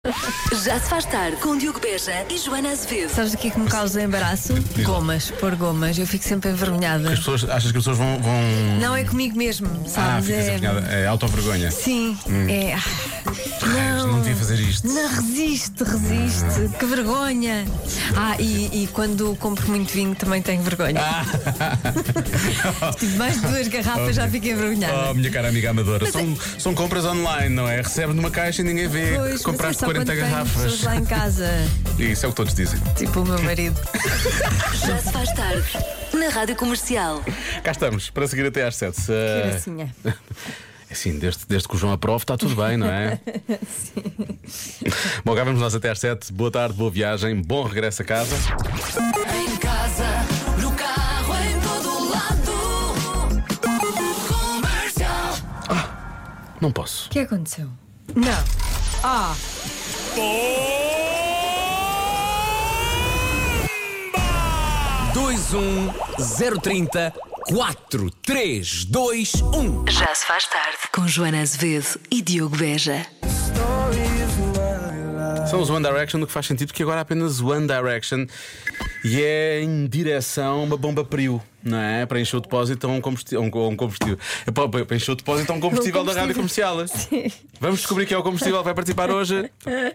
Já se faz tarde com Diogo Beja e Joana Azevedo. Sabes o que é que me causa embaraço? Gomas, pôr gomas. Eu fico sempre envergonhada. Achas que as pessoas vão. Não é comigo mesmo, sabes? Ficas envergonhada. É autovergonha. Sim, é. Não devia fazer isto. Não, resiste. Que vergonha. E quando compro muito vinho também tenho vergonha. Tive mais de 2 garrafas, já fico envergonhada. Oh, minha cara amiga amadora. São compras online, não é? Recebes numa caixa e ninguém vê que compraste 40 garrafas. Lá em casa. Isso é o que todos dizem. Tipo o meu marido. Já se faz tarde na Rádio Comercial. Cá estamos, para seguir até às 7. Que gracinha. Assim, desde que o João aprove, está tudo bem, não é? Sim. Bom, cá vamos nós até às 7. Boa tarde, boa viagem, bom regresso a casa. Em casa, no carro, em todo lado. Comercial. Não posso. O que aconteceu? Não. 21030 432 1. Já se faz tarde com Joana Azevedo e Diogo Beja. São os One Direction, o que faz sentido, porque agora há apenas One Direction e é em direção a uma bomba Priu, não é? Para encher o depósito a um combustível. Para encher o depósito a um combustível da rádio comercial. Sim. Vamos descobrir que é o combustível, vai participar hoje.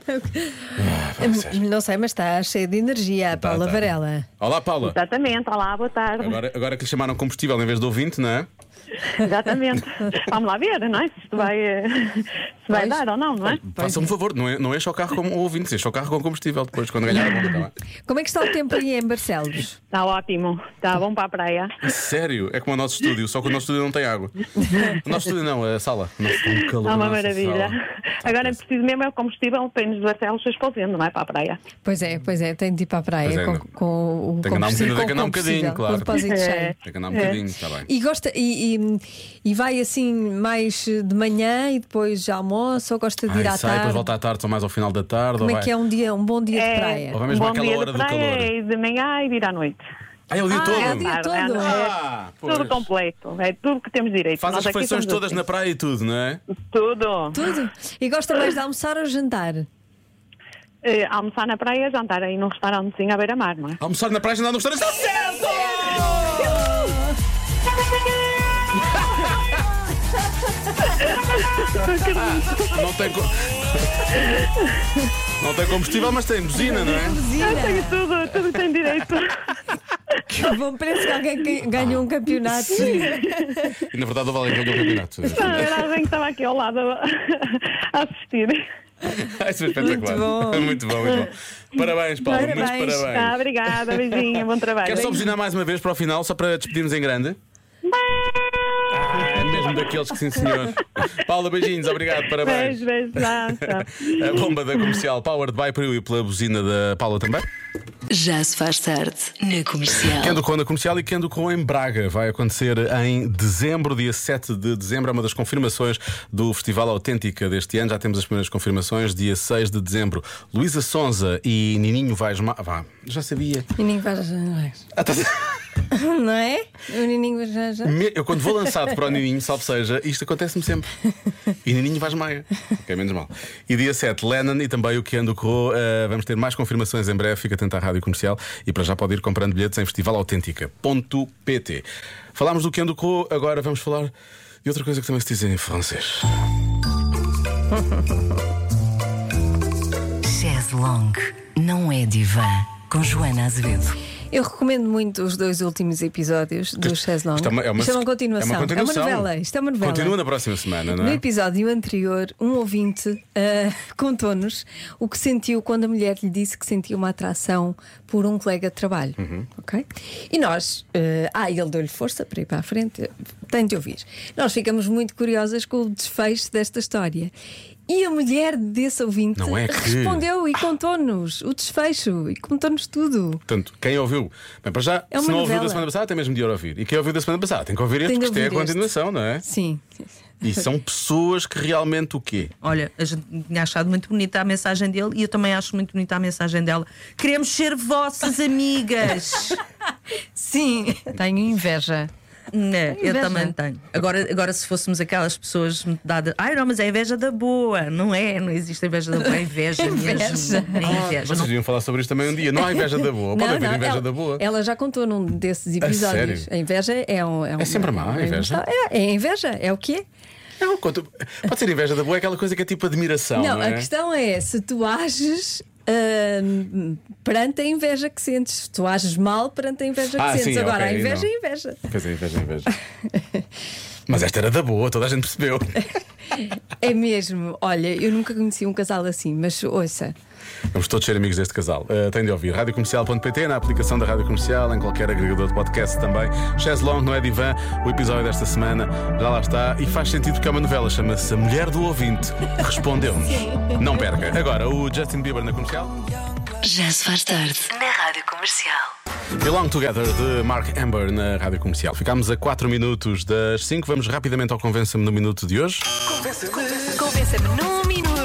Não sei, mas está cheia de energia a Paula Varela. Olá, Paula. Exatamente, olá, boa tarde. Agora que lhe chamaram combustível em vez de ouvinte, não é? Exatamente. Vamos lá ver, não é? Se isto vai dar ou não é? Faça-me um favor, não enche o carro com ouvinte, enche o carro com combustível depois, quando ganhar a bomba. Tá bem? Como é que está o tempo aí em Barcelos? Está ótimo, está bom para a praia. Sério? É como o nosso estúdio, só que o nosso estúdio não tem água. O nosso estúdio não, a sala. Nossa, está um calor. É uma na nossa maravilha. sala. Agora é preciso mesmo é o combustível para nos Barcelos exposendo, não é? Para a praia. Pois é, tem de ir para a praia Pois é, com o tem que andar combustível. tem que andar um bocadinho, claro. Com o depósito cheio. Tem que andar um bocadinho, está bem. E gosta e vai assim mais de manhã e depois almoça ou gosta de ir à Sai, tarde? depois volta à tarde, só mais ao final da tarde. Como ou é que é um bom dia de praia? Ou vai mesmo bom àquela dia hora de do praia calor? e de manhã e de ir à noite. É o dia todo? É o dia todo. Pois. Tudo completo, é tudo que temos direito. Faz Nós as aqui refeições somos todas assim. na praia e tudo, não é? Tudo. Tudo. E gosta mais de almoçar ou jantar? Almoçar na praia, jantar aí num restaurantezinho à beira-mar, não é? Almoçar na praia e andar no restaurante. Está certo! Não tem combustível, mas tem buzina, não é? Tenho tudo tem direito. Que bom, parece que alguém ganhou um campeonato. E na verdade, o Valente ganhou o campeonato. Não, era alguém que estava aqui ao lado a assistir. Isso é espetacular. Muito bom. Muito bom. Parabéns, Paulo. Muitos Parabéns. parabéns. Obrigada, beijinho, bom trabalho. Quer só buzinar mais uma vez para o final, só para despedirmos em grande? É mesmo daqueles que sim, senhor. Paula, beijinhos, obrigado, parabéns. Beijo, tchau. A bomba da comercial Powered by Priu e pela buzina da Paula também. Já se faz tarde na Comercial. Kendo Com na comercial e Kendo Com em Braga. Vai acontecer em dezembro, dia 7 de dezembro. É uma das confirmações do Festival Autêntica deste ano. Já temos as primeiras confirmações, dia 6 de dezembro. Luísa Sonza e Nininho Vais. Já sabia. Nininho vai. Não é? O Nininho já. Eu quando vou lançado para o Nininho, salve seja, isto acontece-me sempre. E Nininho Vais Maia, que é menos mal. E dia 7, Lennon e também o Kendo Com. Vamos ter mais confirmações em breve. Fica atento à Rádio Comercial. E para já pode ir comprando bilhetes em festivalautêntica.pt. Falámos do Kendo Com, agora vamos falar de outra coisa que também se diz em francês. Chaise longue não é divã, com Joana Azevedo. Eu recomendo muito os 2 últimos episódios do Chaise Longue. Isto é uma continuação. É uma novela. Isto é uma novela. Continua na próxima semana, não é? No episódio anterior, um ouvinte contou-nos o que sentiu quando a mulher lhe disse que sentia uma atração por um colega de trabalho. Ok? E nós, ele deu-lhe força para ir para a frente. Tem de ouvir. Nós ficamos muito curiosas com o desfecho desta história. E a mulher desse ouvinte respondeu e contou-nos o desfecho e contou-nos tudo. Portanto, quem ouviu, bem, para já, É uma se não ouviu novela. da semana passada, tem mesmo de ir ouvir. E quem ouviu da semana passada, tem que ouvir este, Tem de porque isto é a ouvir este. continuação, não é? Sim. E são pessoas que realmente o quê? Olha, a gente tinha achado muito bonita a mensagem dele e eu também acho muito bonita a mensagem dela. Queremos ser vossas amigas. Sim. Tenho inveja. Eu Inveja. também tenho. Agora, se fôssemos aquelas pessoas dadas. Ai, não, mas é inveja da boa. Não é, não existe inveja da boa. É inveja mesmo. É inveja. Vocês deviam falar sobre isto também um dia. Não há inveja da boa. Pode haver inveja da boa. Ela já contou num desses episódios. sério? A inveja é sempre má, a inveja? É inveja, é o quê? Não, pode ser inveja da boa, é aquela coisa que é tipo admiração. Não, a questão é se tu ages perante a inveja que sentes. Se tu ages mal perante a inveja que sentes. Sim, Agora, okay, a inveja não. é inveja. Pois é, inveja. Mas esta era da boa, toda a gente percebeu. É mesmo. Olha, eu nunca conheci um casal assim, mas ouça. Vamos todos ser amigos deste casal. Tem de ouvir radiocomercial.pt, na aplicação da Rádio Comercial, em qualquer agregador de podcast também. Chaise Longue, não é divã. O episódio desta semana já lá está. E faz sentido porque é uma novela, chama-se A Mulher do Ouvinte. Respondeu-nos. Não perca. Agora, o Justin Bieber na Comercial. Já se faz tarde na Rádio Comercial. Belong Together de Mark Amber na Rádio Comercial. Ficámos a 4 minutos das 5. Vamos rapidamente ao Convença-me no minuto de hoje. Convença-me num minuto.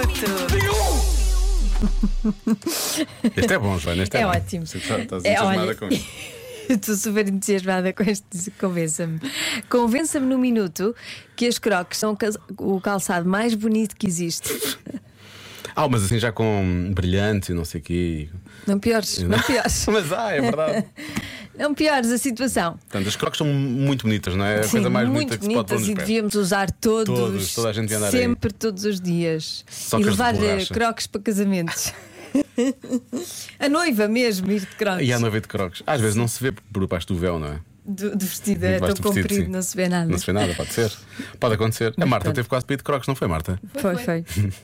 Este é bom, Joana. Este É bom. ótimo. Estás entusiasmada com isto. Estou super entusiasmada com este Convença-me. Convença-me no minuto que as Crocs são o calçado mais bonito que existe. Mas assim já com brilhantes e não sei o quê. Não piores, não piores. Mas é verdade. Não piores a situação. Portanto, as Crocs são muito bonitas, não é? A Sim, coisa mais muito bonita que se pode pôr bonitas nos e pés. devíamos usar todos Toda a gente devia andar sempre, todos os dias. Socas E de levar borracha. Crocs para casamentos. A noiva mesmo, ir de Crocs. E à noiva de Crocs. Às vezes não se vê por baixo do véu, não é? Do vestido é tão Debaixo do vestido, comprido, sim. não se vê nada. Não se vê nada, pode ser. Pode acontecer. A Marta pronto. teve quase pedido de Crocs, não foi, Marta? Foi.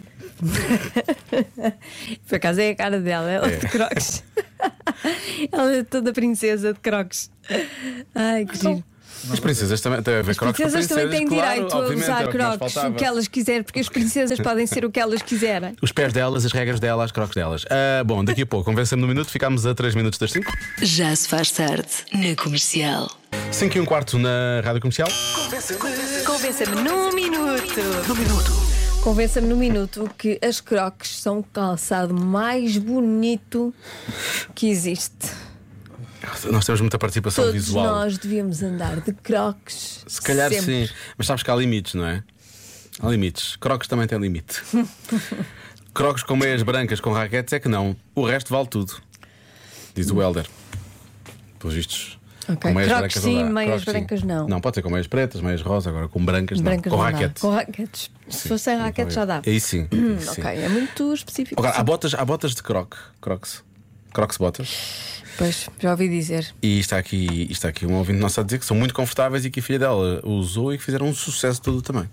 Por acaso é a cara dela, ela de Crocs. Ela é toda princesa de Crocs. Ai, que giro. As princesas também têm a ver As Crocs para princesas também têm claro, direito a obviamente, usar era o que nos Crocs, faltava. o que elas quiserem, porque as princesas podem ser o que elas quiserem. Os pés delas, as regras delas, as Crocs delas. Bom, daqui a pouco, convença-me no minuto, ficámos a 3 minutos das 5. Já se faz tarde na Comercial. 5 e um quarto na Rádio Comercial. Convença-me num minuto. Convença-me no minuto que as Crocs são o calçado mais bonito que existe. Nós temos muita participação Todos visual. nós devíamos andar de Crocs. Se calhar sempre. sim, mas sabes que há limites, não é? Há limites. Crocs também tem limite. Crocs com meias brancas com raquetes é que não. O resto vale tudo. Diz o Helder. Pelos vistos. Ok. Com meias Crocs brancas sim, não dá. meias Crocs, sim. brancas não. Não, pode ser com meias pretas, meias rosas, agora com brancas, Brancas não. Com não dá. raquetes. Com raquetes. Se fosse sem raquetes já dá. Aí sim. Aí sim. Ok, é muito específico. Agora, há botas de Crocs. Crocs botas. Pois, já ouvi dizer. E está aqui um ouvinte nosso a dizer que são muito confortáveis e que a filha dela usou e que fizeram um sucesso todo também.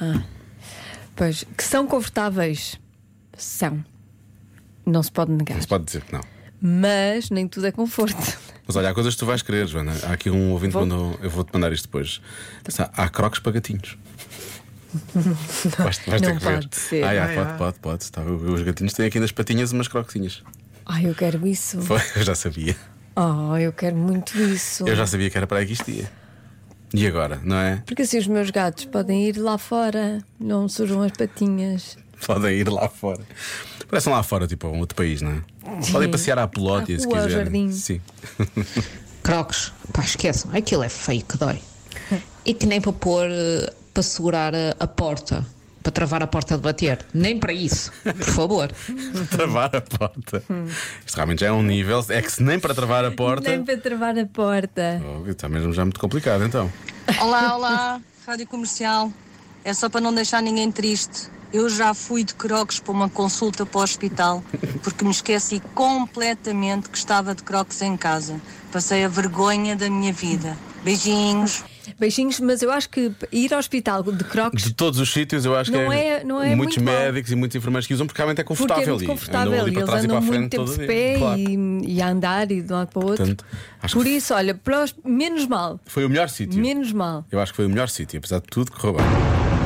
Pois, que são confortáveis. São. Não se pode negar. Não se pode dizer que não. Mas nem tudo é conforto. Mas olha, há coisas que tu vais querer, Joana. Há aqui um ouvinte que mandou. Eu vou-te mandar isto depois. Há Crocs para gatinhos. Vais ter Não que ver. pode ser. Pode. Está, os gatinhos têm aqui nas patinhas umas croquesinhas. Ai, eu quero isso. Eu já sabia. Oh, eu quero muito isso. Eu já sabia que era para aí que isto ia. E agora, não é? Porque assim os meus gatos podem ir lá fora, não sujam as patinhas. Podem ir lá fora. Parecem lá fora, tipo, a um outro país, não é? Podem passear à Pelótia À se rua, ao quiserem. jardim. Sim. Crocs, pá, esqueçam, aquilo é feio que dói. E que nem para pôr, para segurar a porta, para travar a porta de bater. Nem para isso, por favor. Travar a porta. Isto realmente já é um nível. É que se nem para travar a porta. Nem para travar a porta. Está mesmo já muito complicado então. Olá, Rádio Comercial. É só para não deixar ninguém triste. Eu já fui de Crocs para uma consulta para o hospital porque me esqueci completamente que estava de Crocs em casa. Passei a vergonha da minha vida. Beijinhos. Beijinhos, mas eu acho que ir ao hospital de Crocs De todos os sítios, eu acho que Não é muitos muito mal. médicos e muitos enfermeiros que usam porque realmente é porque confortável. é muito e confortável andam ali e para eles trás e para andam a muito frente tempo todo de dia. pé Claro. e a andar e de um lado para o outro. Portanto, acho Por que isso, olha, menos mal. foi o melhor sítio. Menos mal. Eu acho que foi o melhor sítio, apesar de tudo, correu bem.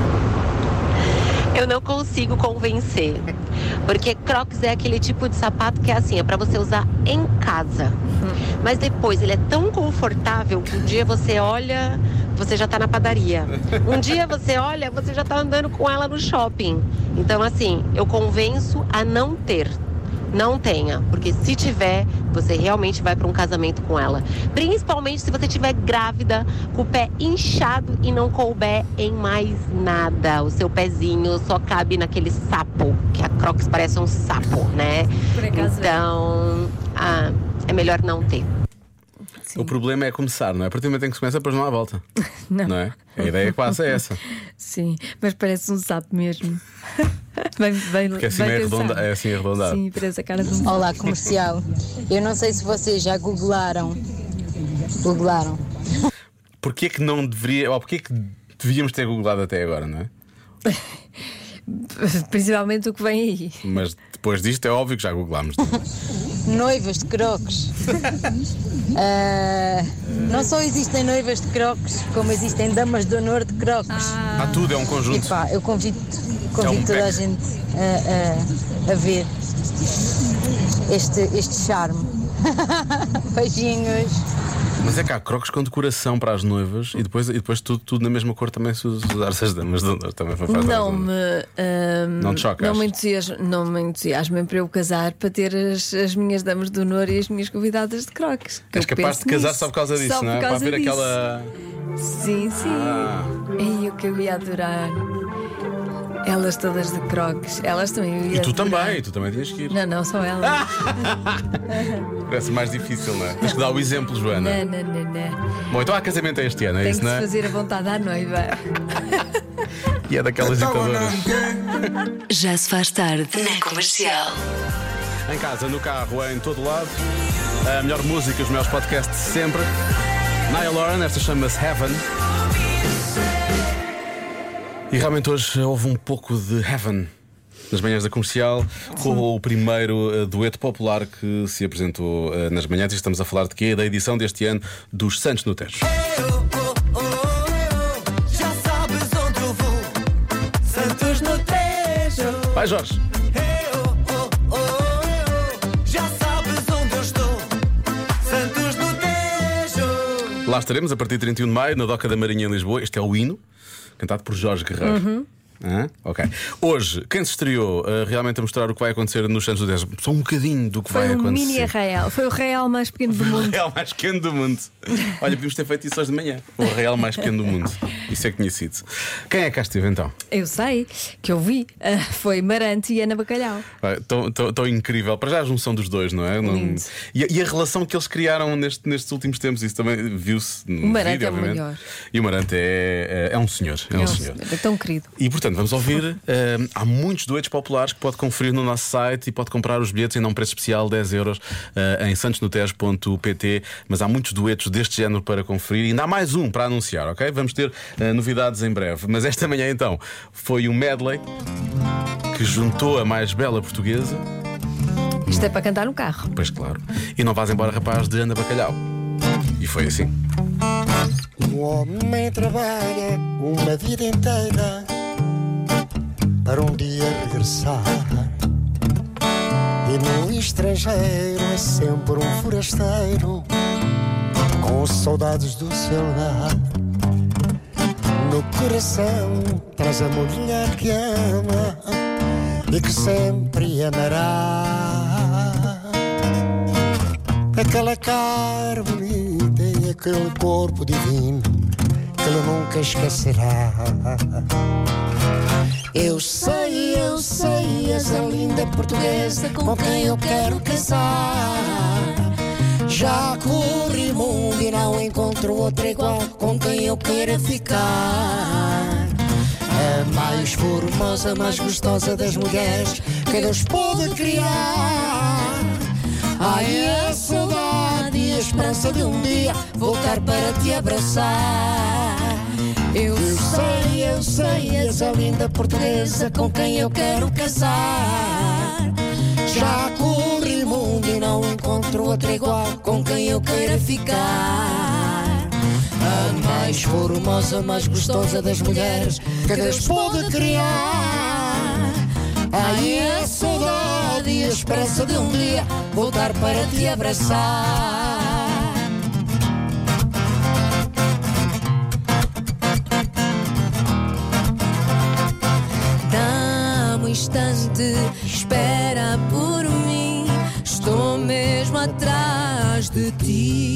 Eu não consigo convencer. Porque Crocs é aquele tipo de sapato que é assim, é pra você usar em casa. Mas depois ele é tão confortável que um dia você olha, você já tá na padaria. Um dia você olha, você já tá andando com ela no shopping. Então assim, eu convenço a não ter. não tenha, porque se tiver, você realmente vai para um casamento com ela. Principalmente se você estiver grávida, com o pé inchado e não couber em mais nada. O seu pezinho só cabe naquele sapo, que a Crocs parece um sapo, né? Por acaso então, é melhor não ter. O problema é começar, não é? A partir do momento em que se começa, depois não há volta. Não é? A ideia quase é essa. Sim, mas parece um sapo mesmo. Porque assim é arredondado. Sim, parece a cara de um sapo. Olá, comercial. Eu não sei se vocês já googlaram. Porquê que não deveria, ou porquê que devíamos ter googlado até agora, não é? Principalmente o que vem aí. Mas depois disto é óbvio que já googlámos. Noivas de Crocs. Não só existem noivas de Crocs, como existem damas de honor de Crocs. Há tudo, é um conjunto. Epá, eu convido um toda a pack. gente a ver este charme. Beijinhos. Mas é que há Crocs com decoração para as noivas e depois tudo na mesma cor também se usar as damas de honor. Também faz Não te chocas? Não me entusiasmem para eu casar, para ter as minhas damas de honor e as minhas convidadas de Crocs. És capaz de casar só por causa disso, só não é? por causa Para ver disso. aquela. Sim. É o que eu ia adorar. Elas todas de Crocs. Elas também eu ia E tu adorar. também tinhas que ir. Não, só elas. Parece mais difícil, não é? Tens que dar o exemplo, Joana. Não. Bom, então há casamento este ano, é Tem isso, que não se é? fazer a vontade à noiva. E é daquelas ditadoras. Já se faz tarde na Comercial. Em casa, no carro, em todo lado. A melhor música, os melhores podcasts de sempre. Niall Horan, esta chama-se Heaven. E realmente hoje houve um pouco de Heaven nas manhãs da Comercial, com o primeiro dueto popular que se apresentou nas manhãs. E estamos a falar de quê? Da edição deste ano dos Santos no Tejo. Já sabes onde eu vou, Santos no Tejo. Vai, Jorge! Já sabes onde eu estou, Santos no Tejo. Lá estaremos a partir de 31 de maio, na Doca da Marinha em Lisboa. Este é o hino, cantado por Jorge Guerreiro. Ok. Hoje, quem se estreou realmente a mostrar o que vai acontecer nos Santos do Tejo? Só um bocadinho do que vai Foi um acontecer. mini arraial. Foi o real mais pequeno do O mundo. real mais pequeno do mundo. Olha, podíamos ter feito isso hoje de manhã. O real mais pequeno do mundo. Isso é conhecido. Quem é que cá esteve então? Eu sei, que eu vi. Foi Marante e Ana Bacalhau. Tão incrível. Para já a junção dos dois, não é? Lindo. E a relação que eles criaram nestes últimos tempos, isso também viu-se no O Marante vídeo, é o obviamente. melhor. E o Marante é um senhor. É um senhor. É tão querido. E portanto, vamos ouvir. Há muitos duetos populares que pode conferir no nosso site e pode comprar os bilhetes em um preço especial, 10 euros, em santosnotejo.pt. Mas há muitos duetos deste género para conferir. E ainda há mais um para anunciar, ok? Vamos ter novidades em breve. Mas esta manhã então foi um medley que juntou a mais bela portuguesa. Isto é para cantar no carro. Pois claro. E Não Vás Embora Rapaz, de Ana Bacalhau. E foi assim. Um homem trabalha uma vida inteira para um dia regressar. E no estrangeiro é sempre um forasteiro com saudades do seu lar. No coração traz a mulher que ama e que sempre amará. Aquela cara bonita e aquele corpo divino que ele nunca esquecerá. Eu sei, és a linda portuguesa com quem eu quero casar. Já corri mundo e não encontro outra igual com quem eu queira ficar. A mais formosa, mais gostosa das mulheres que Deus pôde criar. Ai, a saudade e a esperança de um dia voltar para te abraçar. Eu sei, és a linda portuguesa com quem eu quero casar. Já corri mundo e não encontro outra igual com quem eu queira ficar. A mais formosa, mais gostosa das mulheres que Deus pôde criar. Ai, a saudade e a esperança de um dia voltar para te abraçar. Dá-me um instante, espera por mim. atrás de ti.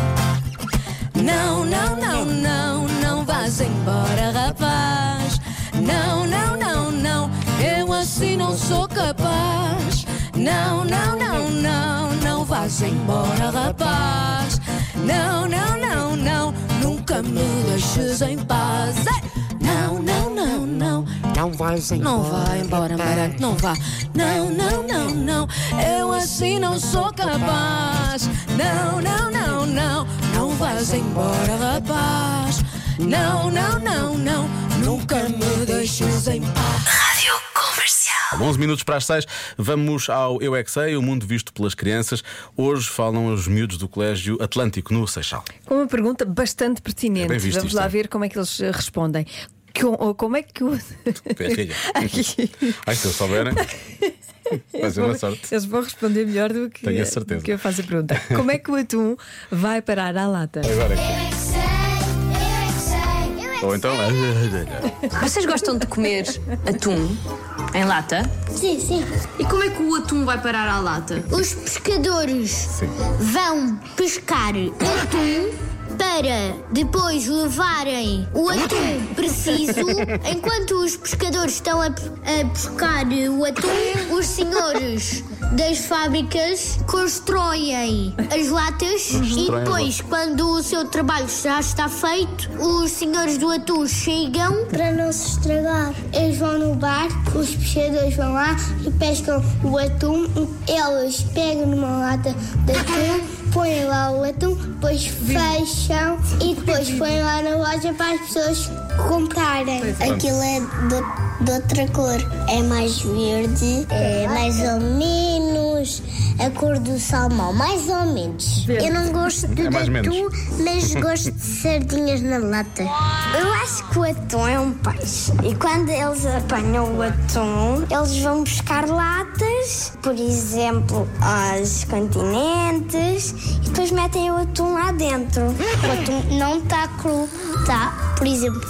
Não, não, não, não, não vás embora, rapaz. Não, não, não, não, eu assim não sou capaz. Não, não, não, não, não vás embora, rapaz. Não, não, não, não, nunca me deixes em paz. Não, não, não, não, não vais embora. Não vai embora, Amarante, não vá. Não, não, não, não, eu assim não sou capaz. Não, não, não, não, não vais embora, rapaz. Não, não, não, não, nunca me deixes em paz. Rádio Comercial. 11 minutos para as 6, vamos ao Eu é que Sei, o mundo visto pelas crianças. Hoje falam os miúdos do Colégio Atlântico no Seixal. Com uma pergunta bastante pertinente. Bem visto, vamos lá ver como é que eles respondem. Como é que o. Ai, se eles souberem, vai ser uma sorte. Eles vão responder melhor do que, tenho a certeza. Do que eu faço a pergunta. Como é que o atum vai parar à lata? Agora aqui. Ou então. Vocês gostam de comer atum em lata? Sim, sim. E como é que o atum vai parar à lata? Os pescadores vão pescar atum para depois levarem o atum preciso. Enquanto os pescadores estão a pescar o atum, os senhores das fábricas constroem as latas e depois, quando o seu trabalho já está feito, os senhores do atum chegam para não se estragar. Eles vão no barco, os pescadores vão lá e pescam o atum. Eles pegam numa lata de atum, põem lá o atum, depois fecham e depois põem lá na loja para as pessoas comprarem. Aquilo é de outra cor. É mais verde, é mais ou menos a cor do salmão, mais ou menos. Eu não gosto de atum, mas gosto de sardinhas na lata. Eu acho que o atum é um peixe. E quando eles apanham o atum, eles vão buscar latas, por exemplo, aos continentes, e depois metem o atum lá dentro. O atum não está cru, está, por exemplo,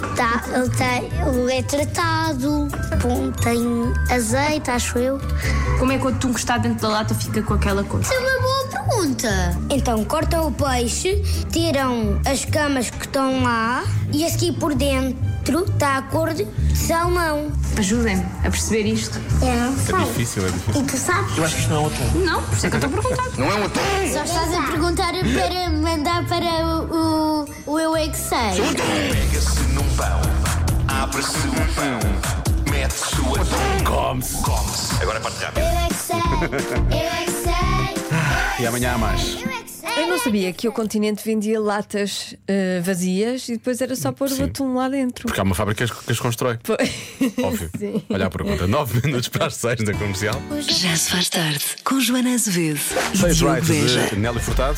ele é tratado, tem azeite, acho eu. Como é que o atum que está dentro da lata fica com aquela cor? Isso é uma boa pergunta. Então cortam o peixe, tiram as camas que estão lá e a seguir por dentro está a cor de salmão. Ajudem-me a perceber isto. Eu não sei. É difícil, é difícil. E tu sabes? Eu acho que isto não é um atum. Não, por isso é que eu estou a perguntar. Não é um atum. Só estás a perguntar para mandar para o Eu é que Sei. Pega-se num pão, abre-se o pão, mete-se o atum. Come-se. Agora é parte rápida. Eu é que sei, eu é que sei. E amanhã há mais. Eu não sabia que o Continente vendia latas vazias e depois era só pôr o atum lá dentro. Porque há uma fábrica que as constrói. Óbvio. Sim. Olha a pergunta. 9 minutos para as 6 da Comercial. Já se faz tarde com Joana Azevedo e Seis Diogo Right Beja. de Nelly Furtado.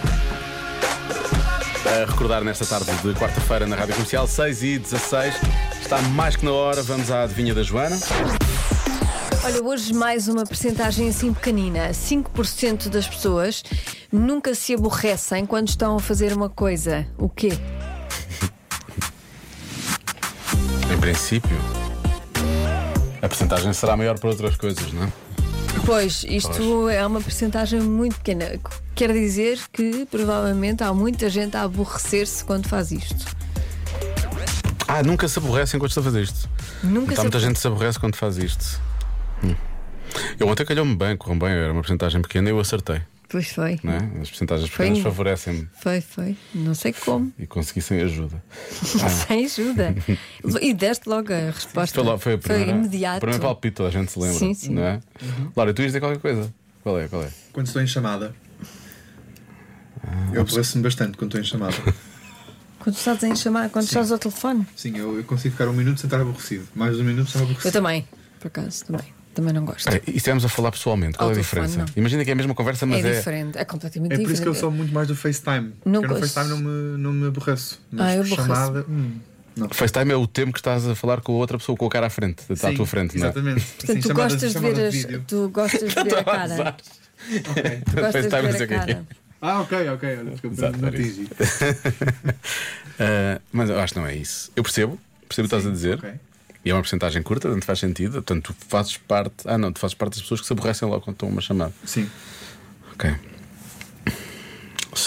A recordar nesta tarde de quarta-feira na Rádio Comercial, 6h16. Está mais que na hora. Vamos à adivinha da Joana. Olha, hoje mais uma percentagem assim pequenina. 5% das pessoas nunca se aborrecem quando estão a fazer uma coisa. O quê? Em princípio, a percentagem será maior para outras coisas, não é? Pois, isto é uma percentagem muito pequena. Quer dizer que provavelmente há muita gente a aborrecer-se quando faz isto. Nunca se aborrecem enquanto está a fazer isto. Muita gente se aborrece quando faz isto. Eu ontem calhou-me bem, correu bem, era uma percentagem pequena e eu acertei. Pois foi. Não é? As percentagens pequenas favorecem-me. Foi. Não sei como. E consegui sem ajuda. Sem ajuda. E deste logo a resposta. Foi a primeira, imediato. O primeiro palpite, toda a gente se lembra. Sim. Não é? Laura, tu ias dizer qualquer coisa? Qual é? Quando estou em chamada. Eu aborreço-me bastante quando estou em chamada. Quando estás em chamar, quando estás ao telefone? Sim, eu consigo ficar 1 minuto sem estar aborrecido. Mais de 1 minuto sem estar aborrecido. Eu também, por acaso, também não gosto. E estivemos a falar pessoalmente, qual é a diferença? Não. Imagina que é a mesma conversa, mas é diferente, é completamente diferente. É por isso que eu sou muito mais do FaceTime. Não porque no FaceTime não me aborreço. Mas eu aborreço. chamada. Não. FaceTime é o tempo que estás a falar com a outra pessoa com a cara à frente, está à tua frente, não é? Exatamente. Portanto, tu gostas de ver tu gostas de ver a cara. Ok. Tu gostas de ver a cara. Ok, olha, não atingi. Mas eu acho que não é isso. Eu percebo o que estás a dizer. Okay. E é uma porcentagem curta, portanto faz sentido. Portanto, tu fazes parte. Tu fazes parte das pessoas que se aborrecem logo quando estão uma chamada. Sim. Ok.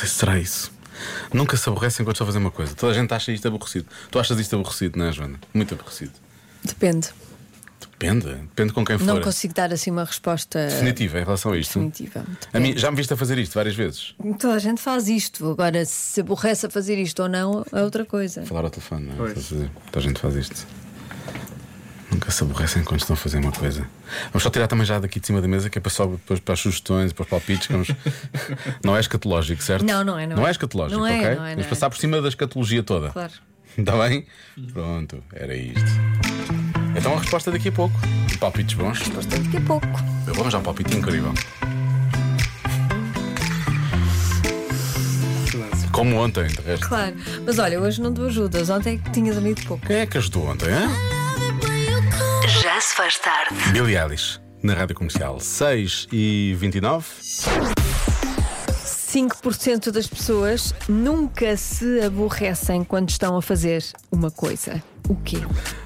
sei se será isso. Nunca se aborrecem enquanto estão a fazer uma coisa. Toda a gente acha isto aborrecido. Tu achas isto aborrecido, não é, Joana? Muito aborrecido. Depende. Depende com quem for. Não consigo dar assim uma resposta definitiva em relação a isto. Definitiva. A mim, já me viste a fazer isto várias vezes. Toda a gente faz isto. Agora, se aborrece a fazer isto ou não, é outra coisa. Falar ao telefone, não é? Toda a gente faz isto. Nunca se aborrecem quando estão a fazer uma coisa. Vamos só tirar também já daqui de cima da mesa, que é para só depois para as sugestões e para os palpites. Não é escatológico, certo? Não é escatológico, não é, ok? não é, Vamos passar por cima da escatologia toda. Claro. Está bem? Pronto, era isto. Então a resposta daqui a pouco. Palpites bons. A resposta daqui a pouco. Eu vou arranjar um palpite incrível. Como ontem, de resto. Claro, mas olha, hoje não dou ajudas. Ontem é que tinhas amido pouco. Quem é que ajudou ontem, hein? Já se faz tarde. Billie Eilish, na Rádio Comercial, 6h29. 5% das pessoas nunca se aborrecem quando estão a fazer uma coisa. O quê?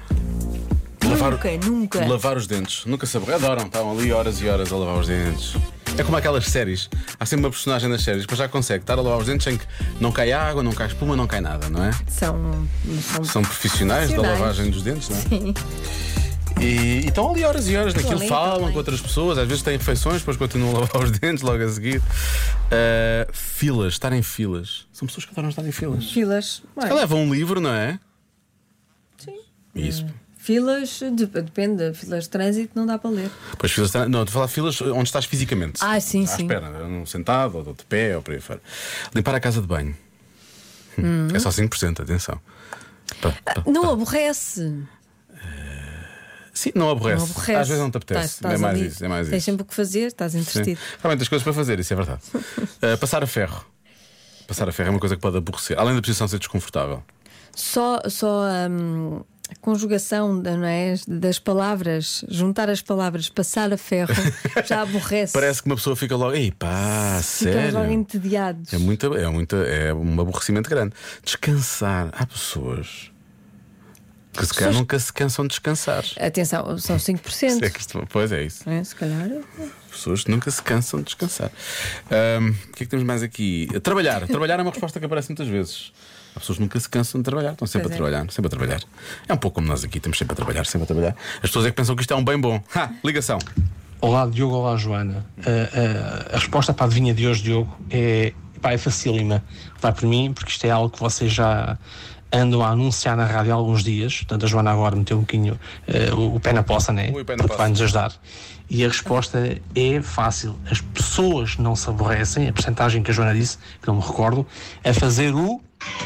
Nunca. Lavar os dentes. Nunca se aborrecem. Adoram, estavam ali horas e horas a lavar os dentes. É como aquelas séries. Há sempre uma personagem nas séries que já consegue estar a lavar os dentes sem que não cai água, não cai espuma, não cai nada, não é? São profissionais da lavagem dos dentes, não é? Sim. E estão ali horas e horas naquilo, falam com outras pessoas, às vezes têm refeições, depois continuam a lavar os dentes logo a seguir. Filas, estar em filas. São pessoas que adoram estar em filas. Filas. Se levam um livro, não é? Sim. Isso. Filas, depende. Filas de trânsito não dá para ler. Pois filas, não, estou a falar filas onde estás fisicamente. Sim, à espera, sentado, ou de pé, ou por aí fora. Limpar a casa de banho. É só 5%, atenção. Não aborrece. Sim, não aborrece. Às vezes não te apetece. É mais isso. Tens sempre o que fazer, estás entretido. Realmente tens coisas para fazer, isso é verdade. Passar a ferro. Passar a ferro é uma coisa que pode aborrecer, além da posição ser desconfortável. Só a conjugação, não é, das palavras, juntar as palavras, passar a ferro, já aborrece. Parece que uma pessoa fica logo, ei pá, sério. Ficam logo entediados. É um aborrecimento grande. Descansar. Há pessoas que se calhar nunca se cansam de descansar. Atenção, são 5%. Pois é isso. Se calhar. Pessoas que nunca se cansam de descansar. O que é que temos mais aqui? Trabalhar. Trabalhar é uma resposta que aparece muitas vezes. As pessoas nunca se cansam de trabalhar, estão sempre a trabalhar, sempre a trabalhar. É um pouco como nós aqui, estamos sempre a trabalhar, sempre a trabalhar. As pessoas é que pensam que isto é um bem bom. Ligação. Olá, Diogo, olá, Joana. A resposta para a adivinha de hoje, Diogo, é facílima. Vai por mim, porque isto é algo que vocês já andam a anunciar na rádio há alguns dias. Portanto, a Joana agora meteu um bocadinho o pé na poça, né? Porque vai-nos ajudar. E a resposta é fácil. As pessoas não se aborrecem, a percentagem que a Joana disse, que não me recordo, a fazer o...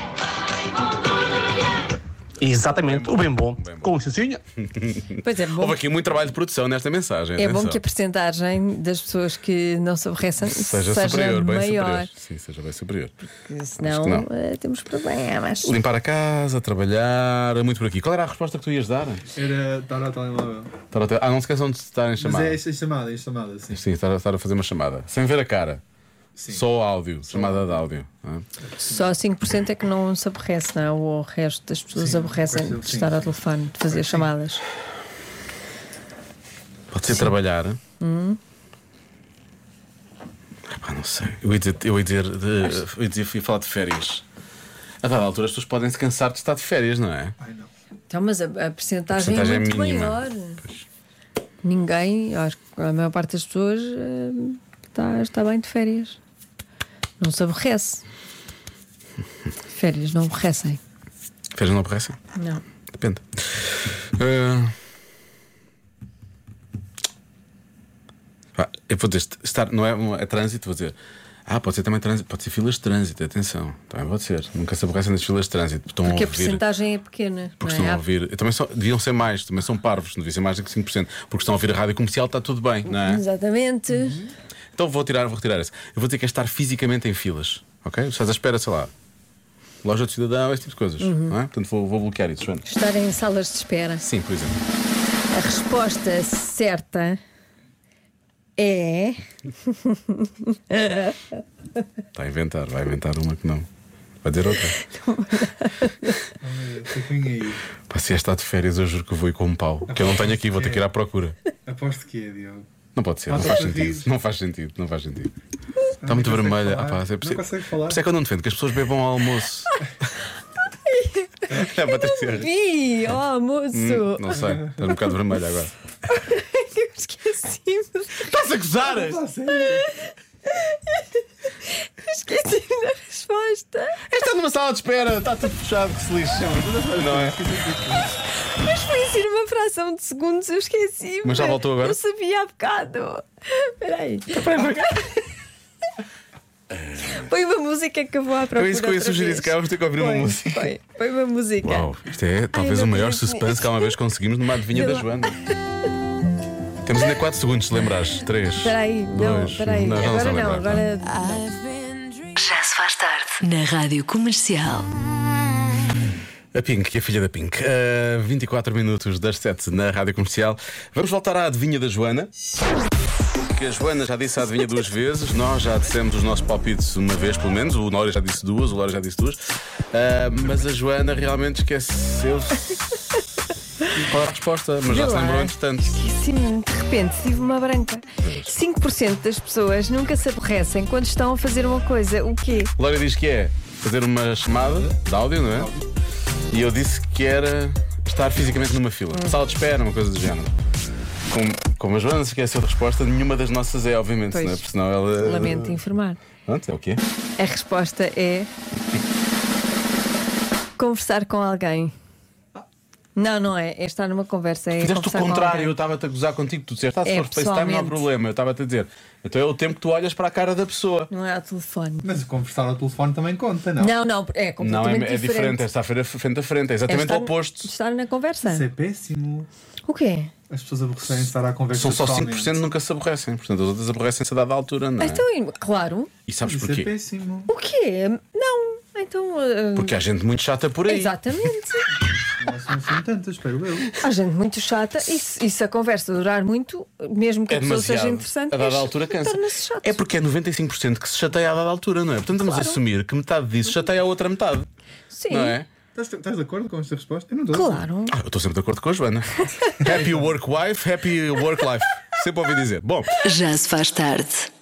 Exatamente, o bem bom. Com licencinha. Pois é, bom. Houve aqui muito trabalho de produção nesta mensagem. É bom que a percentagem das pessoas que não se aborrecem seja superior, bem maior. Superior. Sim, seja bem superior. Porque senão temos problemas. Limpar a casa, trabalhar, muito por aqui. Qual era a resposta que tu ias dar? Era estar ao telemóvel. Não se esqueçam de estar em chamada. Mas é chamada, sim. Sim, estar a fazer uma chamada. Sem ver a cara. Sim. Só áudio, chamada de áudio. Só 5% é que não se aborrece, não é? O resto das pessoas aborrecem de estar ao telefone, de fazer chamadas. Pode ser trabalhar. Não sei. Eu ia falar de férias. A dada altura as pessoas podem se cansar de estar de férias, não é? Então, mas a percentagem é muito maior. Pois. Ninguém, acho que a maior parte das pessoas está bem de férias. Não se aborrece. Férias não aborrecem. Férias não aborrecem? Não. Depende. Eu vou dizer, não é trânsito, vou dizer. Pode ser também trânsito, pode ser filas de trânsito, atenção. Também pode ser. Nunca se aborrecem das filas de trânsito. Porque a percentagem é pequena. Porque estão a ouvir. Deviam ser mais, também são parvos, não devia ser mais do que 5%. Porque estão a ouvir a rádio comercial, está tudo bem, não é? Exatamente. Então vou retirar essa. Eu vou dizer que é estar fisicamente em filas, ok? Estás à espera, sei lá, loja de cidadão, esse tipo de coisas, não é? Portanto vou bloquear isso, Joana. Estar em salas de espera. Sim, por exemplo. A resposta certa é. Está a inventar, vai inventar uma que não. Vai dizer outra. Se está de férias, eu juro que eu vou ir com um pau. Que eu não tenho aqui, vou ter que ir à procura. Aposto que é, Diogo. Não pode ser, não faz sentido. Não faz sentido. Está muito vermelha. falar. Pá, Não consegue falar. Por isso é que eu não defendo que as pessoas bebam ao almoço. É, Patrícia. Vi, almoço. Não sei, estás um bocado vermelha agora. Eu esqueci-me. Estás a gozar? Esqueci-me da resposta. Está numa sala de espera, está tudo fechado, que se lixe. Não é? Mas foi assim numa fração de segundos, eu esqueci-me. Mas já voltou agora? Eu sabia há bocado. Espera aí. Põe uma música que eu vou à procura. É isso que eu ia sugerir, se calhar vamos ter que ouvir uma música. Põe uma música. Uau, isto é talvez o maior suspense que alguma vez conseguimos numa adivinha da Joana. Temos ainda 4 segundos, se lembrares. 3. Espera aí, 2. espera aí. Agora não, agora. Já se faz tarde na Rádio Comercial. A Pink, a filha da Pink. 24 minutos das 7 na Rádio Comercial. Vamos voltar à adivinha da Joana. Que a Joana já disse a adivinha 2 vezes. Nós já dissemos os nossos palpites uma vez, pelo menos. O Nório já disse 2, o Lório já disse 2. Mas a Joana realmente esqueceu-se. Qual é a resposta? Mas já se lembrou entretanto. Esqueci-me, de repente tive uma branca. 5% das pessoas nunca se aborrecem quando estão a fazer uma coisa. O quê? Lória diz que é fazer uma chamada de áudio, não é? E eu disse que era estar fisicamente numa fila. Sala de espera, uma coisa do género. Como a Joana se esqueceu de resposta, nenhuma das nossas é, obviamente, Pois. não é? Porque senão ela. Lamento informar. Pronto, é o quê? A resposta é conversar com alguém. Não é. É estar numa conversa. É Fizeste o conversar com contrário, alguém. eu estava-te a gozar contigo. Tu disseste, se É, for FaceTime não há pessoalmente. problema. Eu estava-te a dizer, então é o tempo que tu olhas para a cara da pessoa. Não é ao telefone. Mas conversar ao telefone também conta, não? Não, é Não, completamente é diferente, é estar frente a frente, é exatamente o oposto. Estar na conversa. Isso é péssimo. O quê? As pessoas aborrecem estar à conversa. São só pessoalmente. 5% que nunca se aborrecem. Portanto, as outras aborrecem-se a dada altura, não é? Então, claro. E sabes Isso porquê? é péssimo. O quê? Não. Então. Porque há gente muito chata por aí. Exatamente. Não são assim tantas, espero eu. Há gente muito chata e se a conversa durar muito, mesmo que É a pessoa seja demasiado. interessante, A dada altura cansa. torna-se chato. É porque é 95% que se chateia a dada altura, não é? Portanto, vamos assumir que metade disso chateia a outra metade. Sim. Não é? Estás de acordo com esta resposta? Eu não estou. Claro. Eu estou sempre de acordo com a Joana. Happy work wife, happy work life. Sempre ouvi dizer. Bom. Já se faz tarde